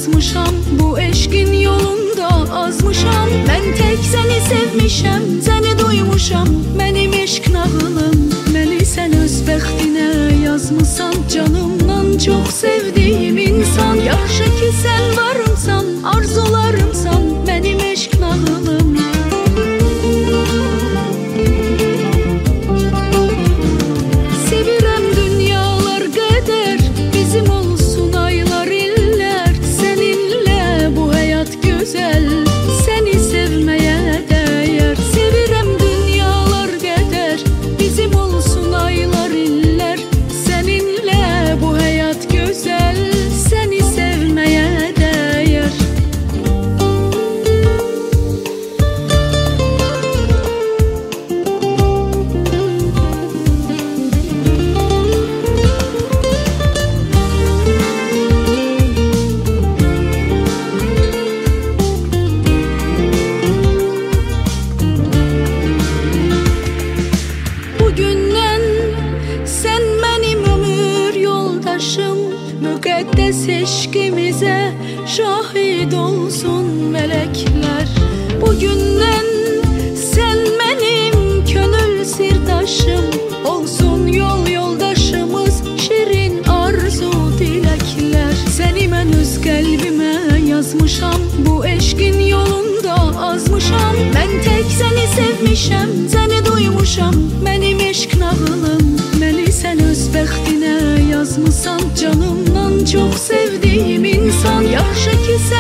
yazmışam, bu eşkin yolunda azmışam. Ben tek seni sevmişem, seni duymuşam, benim eşk nağılım. Məni sen öz bəxtinə yazmısan, canımdan çok sevdiğim insan. Yaxşı ki sen varımsan, arzularımsan, benim eşk nağılım. Sevirəm dünyalar qədər, bizim olsun aylar iller. Seninle bu hayat güzel, seni sevmeye değer. Sevirəm dünyalar qədər, bizim olsun aylar iller. Seninle bu hayat güzel, seni sevmeye değer. Bugünden sen benim ömür yoldaşım, müqəddəs eşkimize şahit olsun melekler. Bugünden sen benim könül sirdaşım, olsun yol yoldaşımız, şirin arzu dilekler. Seni mən öz qəlbimə yazmışam, bu eşkin yolunda azmışam. Ben tek seni sevmişem, seni duymuşam, benim eşk nağılım. Məni sen öz bəxtinə yazmısan, canımdan çok sevdiğim insan. Yaxşı ki sen